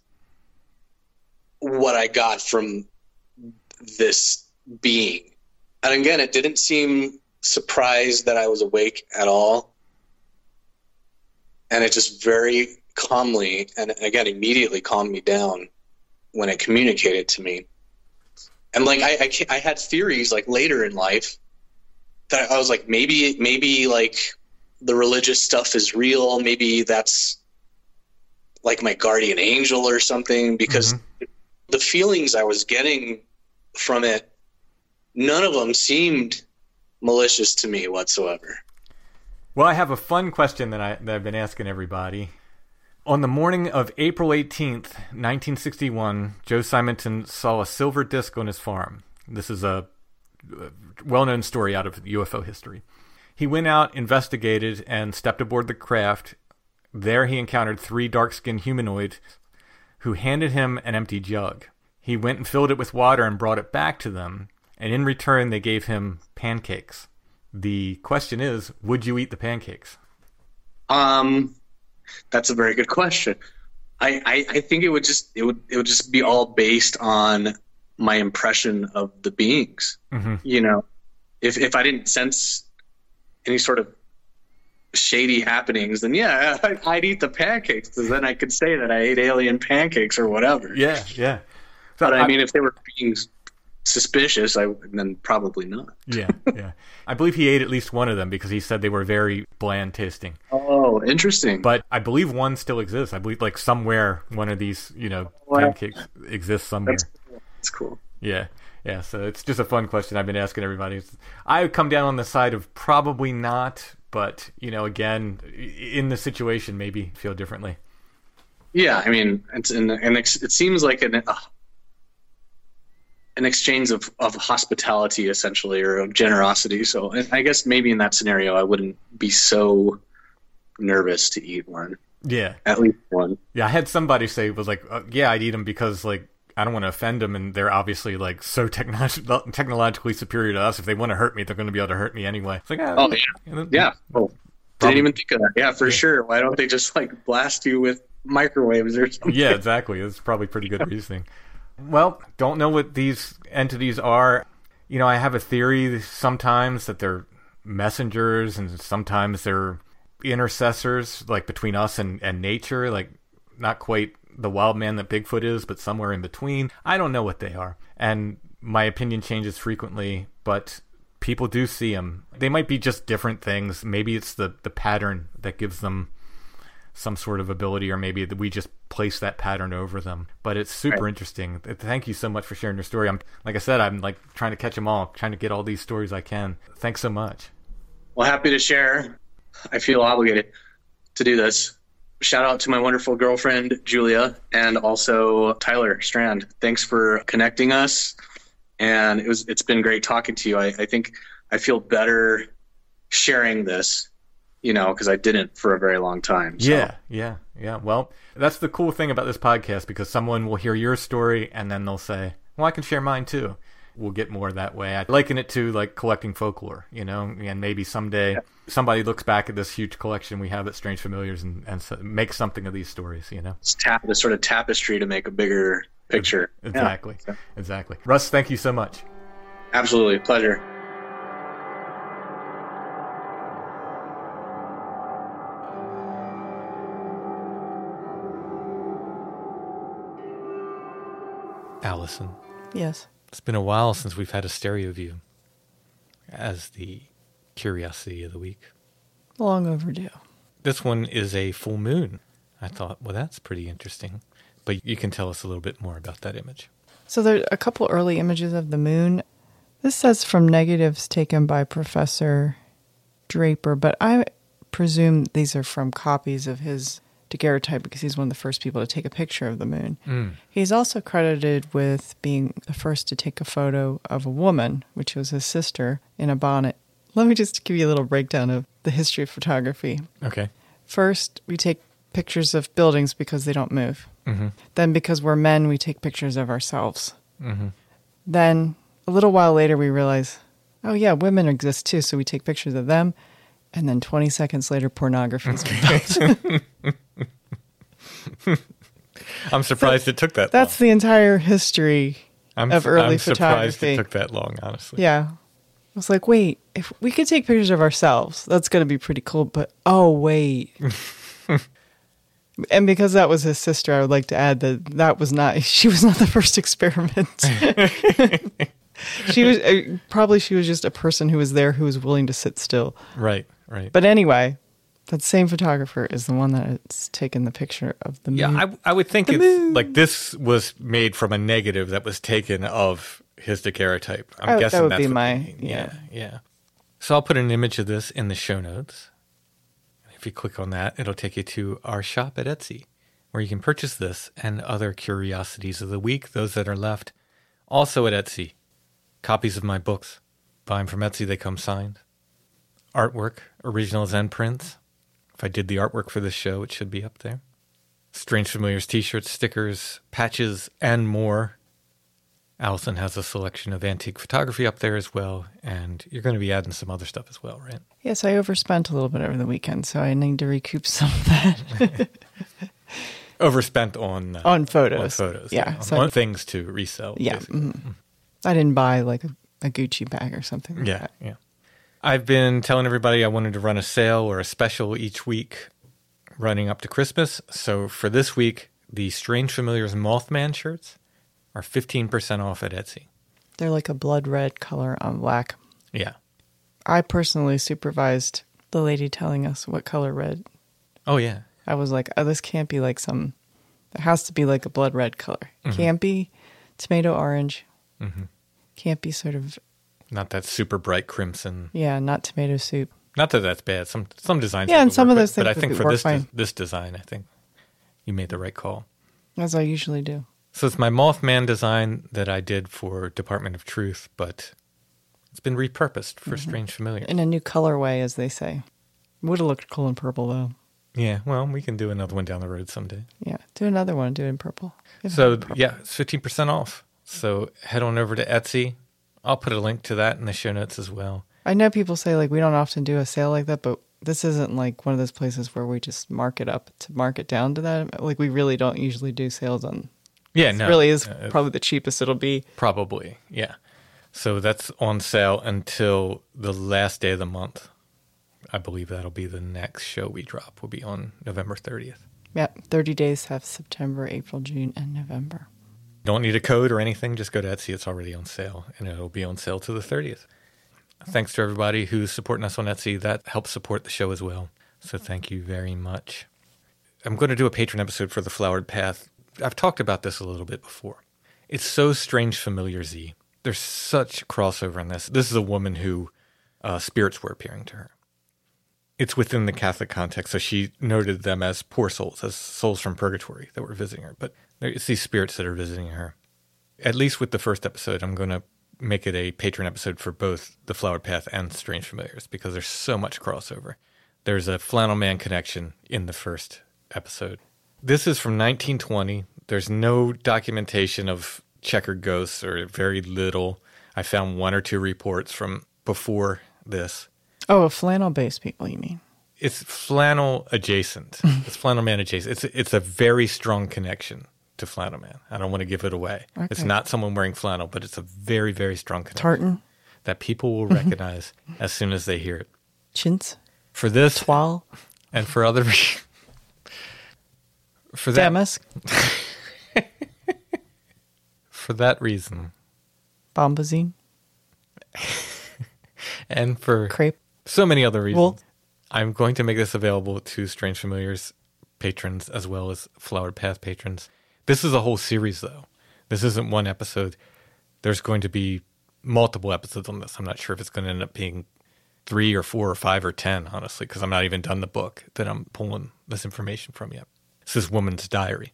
what I got from this being. And again, it didn't seem surprised that I was awake at all. And it just very calmly, and again, immediately calmed me down when it communicated to me. And like, I had theories like later in life that I was like, maybe like the religious stuff is real. Maybe that's like my guardian angel or something, because mm-hmm. the feelings I was getting from it, none of them seemed malicious to me whatsoever. Well, I have a fun question that I've been asking everybody. On the morning of April 18th, 1961, Joe Simonton saw a silver disc on his farm. This is a well-known story out of UFO history. He went out, investigated, and stepped aboard the craft. There he encountered 3 dark-skinned humanoids who handed him an empty jug. He went and filled it with water and brought it back to them, and in return they gave him pancakes. The question is, would you eat the pancakes? That's a very good question. I think it would just be all based on my impression of the beings. Mm-hmm. You know, if I didn't sense any sort of shady happenings, then yeah, I'd eat the pancakes, because then I could say that I ate alien pancakes or whatever. Yeah. So but I mean, if they were being suspicious, then probably not. Yeah. I believe he ate at least one of them because he said they were very bland tasting. Oh, interesting. But I believe one still exists. I believe like somewhere one of these, you know, pancakes exists somewhere. That's cool. Yeah. So it's just a fun question I've been asking everybody. I would come down on the side of probably not, but, you know, again, in the situation, maybe feel differently. Yeah, I mean, it seems like an exchange of hospitality, essentially, or of generosity. So I guess maybe in that scenario, I wouldn't be so nervous to eat one. Yeah. At least one. Yeah, I had somebody say, was like, yeah, I'd eat them because, like, I don't want to offend them, and they're obviously, like, so technologically superior to us. If they want to hurt me, they're going to be able to hurt me anyway. It's like, oh, yeah. Yeah. Oh, didn't even think of that. Yeah, for sure. Why don't they just, like, blast you with microwaves or something? Yeah, exactly. It's probably pretty good reasoning. Well, don't know what these entities are. You know, I have a theory sometimes that they're messengers, and sometimes they're intercessors, like between us and nature, like not quite the wild man that Bigfoot is, but somewhere in between. I don't know what they are, and my opinion changes frequently, but people do see them. They might be just different things. Maybe it's the pattern that gives them some sort of ability, or maybe we just place that pattern over them. But it's super interesting. Thank you so much for sharing your story. Like I said, I'm like trying to catch them all, trying to get all these stories I can. Thanks so much. Well, happy to share. I feel obligated to do this. Shout out to my wonderful girlfriend, Julia, and also Tyler Strand. Thanks for connecting us. And it's been great talking to you. I think I feel better sharing this, you know, because I didn't for a very long time. So. Yeah. Well, that's the cool thing about this podcast, because someone will hear your story and then they'll say, well, I can share mine too. We'll get more that way. I liken it to like collecting folklore, you know, and maybe someday somebody looks back at this huge collection we have at Strange Familiars and makes something of these stories, you know. It's the sort of tapestry to make a bigger picture. Exactly. Yeah. Exactly. Russ, thank you so much. Absolutely. Pleasure. Allison. Yes. It's been a while since we've had a stereo view as the curiosity of the week. Long overdue. This one is a full moon. I thought, well, that's pretty interesting. But you can tell us a little bit more about that image. So there are a couple early images of the moon. This says from negatives taken by Professor Draper, but I presume these are from copies of his daguerreotype because he's one of the first people to take a picture of the moon. He's also credited with being the first to take a photo of a woman, which was his sister, in a bonnet. Let me just give you a little breakdown of the history of photography. Okay. First, we take pictures of buildings because they don't move. Mm-hmm. Then, because we're men, we take pictures of ourselves. Mm-hmm. Then, a little while later, we realize, oh yeah, women exist too, so we take pictures of them. And then 20 seconds later, pornography is involved. I'm surprised it took that That's long. the entire history of early I'm surprised photography. it took that long, honestly. Yeah. I was like, wait, if we could take pictures of ourselves, that's going to be pretty cool. But, oh, wait. And because that was his sister, I would like to add that she was not the first experiment. She was just a person who was there who was willing to sit still. Right. But anyway, that same photographer is the one that's taken the picture of the moon. Yeah, I would think it's like this was made from a negative that was taken of his daguerreotype. I'm guessing that would that's be what my yeah. So I'll put an image of this in the show notes. If you click on that, it'll take you to our shop at Etsy, where you can purchase this and other curiosities of the week, those that are left. Also at Etsy, copies of my books. Buy them from Etsy, they come signed. Artwork, original Zen prints. If I did the artwork for this show, it should be up there. Strange Familiars t-shirts, stickers, patches, and more. Allison has a selection of antique photography up there as well, and you're going to be adding some other stuff as well, right? Yes, I overspent a little bit over the weekend, so I need to recoup some of that. Overspent on photos. On photos, yeah. On things to resell. Yeah. Mm-hmm. I didn't buy like a Gucci bag or something like that. Yeah. I've been telling everybody I wanted to run a sale or a special each week running up to Christmas. So for this week, the Strange Familiars Mothman shirts are 15% off at Etsy. They're like a blood red color on black. Yeah. I personally supervised the lady telling us what color red. Oh, yeah. I was like, oh, this can't be like it has to be like a blood red color. Mm-hmm. Can't be tomato orange. Mm-hmm. Can't be sort of... Not that super bright crimson. Yeah, not tomato soup. Not that that's bad. Some designs. Yeah, and some of those but things I think would for work this design, I think you made the right call. As I usually do. So it's my Mothman design that I did for Department of Truth, but it's been repurposed for Strange Familiars. In a new colorway, as they say. Would have looked cool in purple, though. Yeah, well, we can do another one down the road someday. Yeah, do another one. Do it in purple. So, yeah, it's 15% off. So head on over to Etsy. I'll put a link to that in the show notes as well. I know people say, like, we don't often do a sale like that, but this isn't like one of those places where we just mark it up to mark it down to that. Like, we really don't usually do sales on. Yeah, It no. really is probably the cheapest it'll be. Probably, yeah. So that's on sale until the last day of the month. I believe that'll be the next show we drop. Will be on November 30th. Yeah, 30 days have September, April, June, and November. Don't need a code or anything. Just go to Etsy. It's already on sale, and it'll be on sale to the 30th. Thanks to everybody who's supporting us on Etsy. That helps support the show as well. So thank you very much. I'm going to do a patron episode for The Flowered Path. I've talked about this a little bit before. It's so strange familiar, Z. There's such crossover in this. This is a woman who spirits were appearing to her. It's within the Catholic context, so she noted them as poor souls, as souls from purgatory that were visiting her. But it's these spirits that are visiting her. At least with the first episode, I'm going to make it a patron episode for both The Flowered Path and Strange Familiars because there's so much crossover. There's a flannel man connection in the first episode. This is from 1920. There's no documentation of checkered ghosts or very little. I found one or two reports from before this. Oh, flannel-based people, you mean? It's flannel adjacent. It's flannel man adjacent. It's a very strong connection to flannel man. I don't want to give it away. Okay. It's not someone wearing flannel, but it's a very, very strong connection. Tartan, That people will recognize as soon as they hear it. chintz, For this toile, and for other for that damask, for that reason bombazine, and for crepe. so many other reasons, Wool. I'm going to make this available to Strange Familiars patrons as well as Flowered Path patrons. This is a whole series, though. This isn't one episode. There's going to be multiple episodes on this. I'm not sure if it's going to end up being 3 or 4 or 5 or 10, honestly, because I'm not even done the book that I'm pulling this information from yet. It's this woman's diary.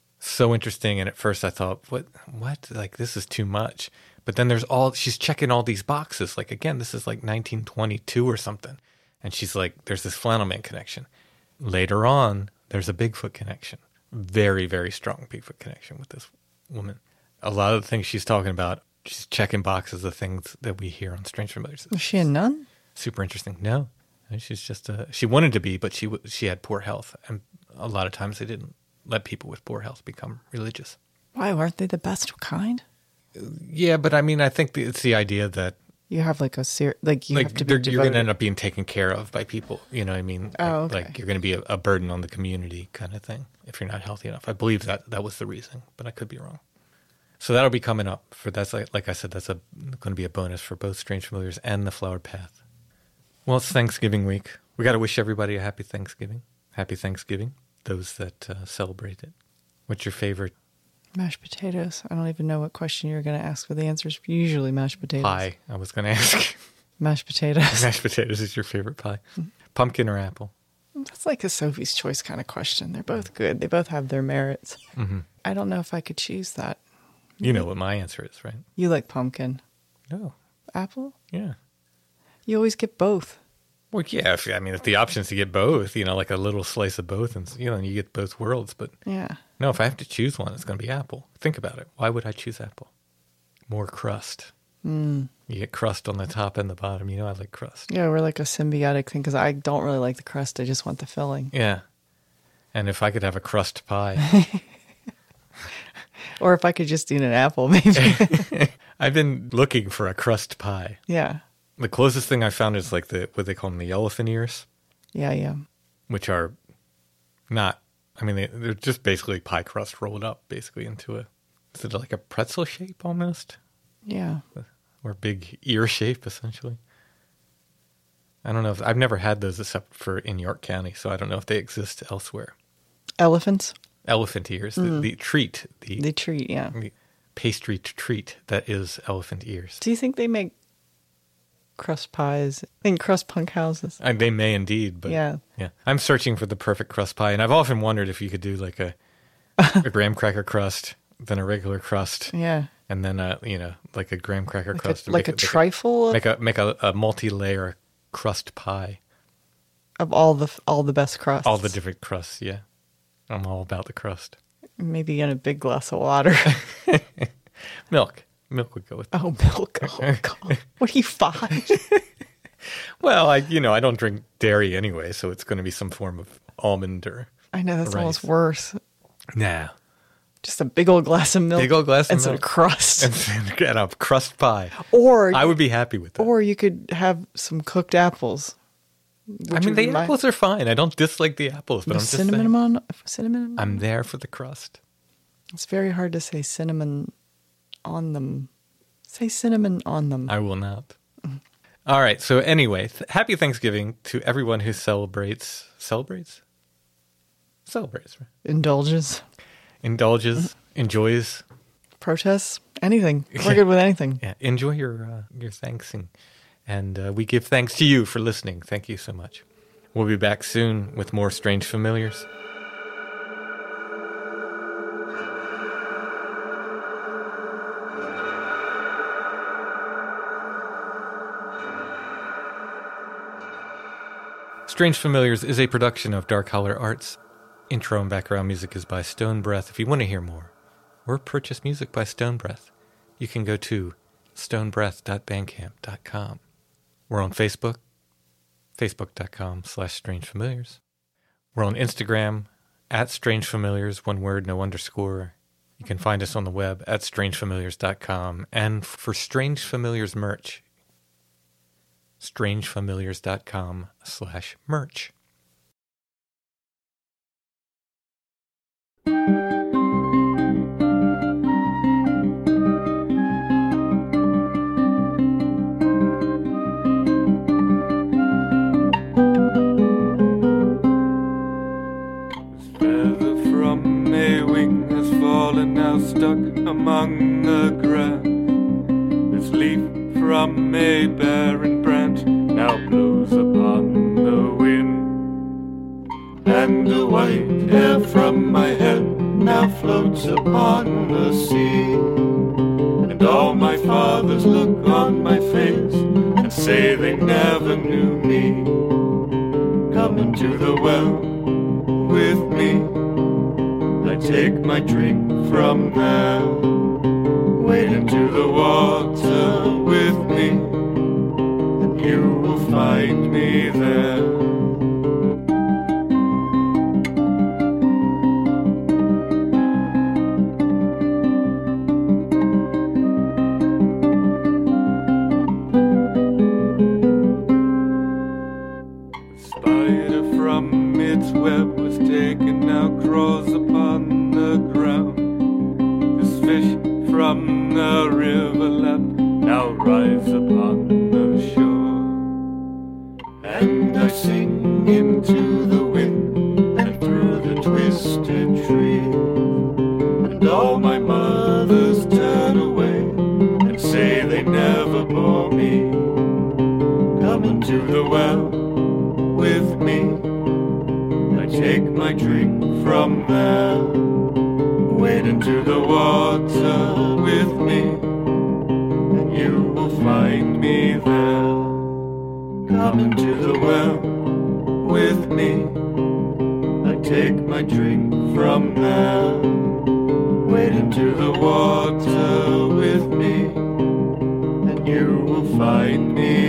So interesting. And at first I thought, what? Like, this is too much. But then she's checking all these boxes. Like, again, this is like 1922 or something. And she's like, there's this flannel man connection. Later on, there's a Bigfoot connection. Very, very strong Bigfoot connection with this woman. A lot of the things she's talking about, she's checking boxes of things that we hear on Strange Familiars. Was she a nun? Super interesting. No, she's just she wanted to be, but she had poor health. And a lot of times they didn't let people with poor health become religious. Why, aren't they the best kind? Yeah, but I mean, I think it's the idea that You have like a have to be you're devoted. going to end up being taken care of by people. You know what I mean? Oh, Like, okay. like you're going to be a burden on the community kind of thing if you're not healthy enough. I believe that was the reason, but I could be wrong. So that'll be coming up. That's like I said, that's going to be a bonus for both Strange Familiars and The Flowered Path. Well, it's Thanksgiving week. We got to wish everybody a happy Thanksgiving. Happy Thanksgiving, those that celebrate it. What's your favorite Mashed potatoes. I don't even know what question you're going to ask for the answers. Usually mashed potatoes. pie? I was going to ask. Mashed potatoes. Mashed potatoes is your favorite pie. Pumpkin or apple? That's like a Sophie's Choice kind of question. They're both good. They both have their merits. Mm-hmm. I don't know if I could choose that. You know what my answer is, right? You like pumpkin. No. Apple? Yeah. You always get both. Well, yeah. If the option's to get both, like a little slice of both, and you get both worlds. But Yeah. no, if I have to choose one, it's going to be apple. Think about it. Why would I choose apple? More crust. You get crust on the top and the bottom. I like crust. Yeah, we're like a symbiotic thing because I don't really like the crust. I just want the filling. Yeah. And if I could have a crust pie, Or if I could just eat an apple, maybe. I've been looking for a crust pie. Yeah. The closest thing I found is like what they call them, the elephant ears, Yeah, yeah. which are not. I mean, they're just basically pie crust rolled up, basically into is it like a pretzel shape almost, Yeah. or big ear shape essentially. I don't know if I've never had those except for in York County, so I don't know if they exist elsewhere. Elephants. Elephant ears, the treat, They treat, yeah. the pastry treat that is elephant ears. Do you think they make crust pies in crust punk houses? They may indeed, but Yeah. I'm searching for the perfect crust pie, and I've often wondered if you could do like a graham cracker crust, then a regular crust, Yeah. and then like a graham cracker crust, and Like a trifle? make a multi-layer crust pie. Of all the best crusts. All the different crusts, yeah. I'm all about the crust. Maybe in a big glass of water. Milk. Milk would go with that. Oh, milk. Oh, God. What are you, 5? Well, I don't drink dairy anyway, so it's going to be some form of almond or I know, that's rice. almost worse. Nah. Just a big old glass of milk. Big old glass of and some milk. crust. And a crust pie. Or I would be happy with that. Or you could have some cooked apples. I mean, the apples are fine. I don't dislike the apples, but I'm just saying. Cinnamon? I'm there for the crust. It's very hard to say cinnamon on them. Say cinnamon on them. I will not. All right. So anyway, happy Thanksgiving to everyone who celebrates. Celebrates, right? Indulges. Enjoys. Protests. Anything. We're good with anything. Yeah. Enjoy your thanks and we give thanks to you for listening. Thank you so much. We'll be back soon with more Strange Familiars. Strange Familiars is a production of Dark Holler Arts. Intro and background music is by Stone Breath. If you want to hear more or purchase music by Stone Breath, you can go to stonebreath.bandcamp.com. We're on Facebook, facebook.com/strangefamiliars. We're on Instagram, @strangefamiliars, one word, no underscore. You can find us on the web at strangefamiliars.com. And for Strange Familiars merch, strangefamiliars.com/merch. Stuck among the grass, this leaf from a barren branch now blows upon the wind, and the white hair from my head now floats upon the sea, and all my fathers look on my face and say they never knew me. Come into the well with me, I take my drink from there. Wade into the water with me, and you will find me there. The spider from its web was taken, now crawls upon the ground. This fish from the river lap now rise upon the shore. And I sing into the wind and through the twisted trees, and all my mothers turn away and say they never bore me. Come into the well with me, I take my drink from there. Wade into the water with me, and you will find me there. Come into the well with me, I take my drink from there. Wade into the water with me, and you will find me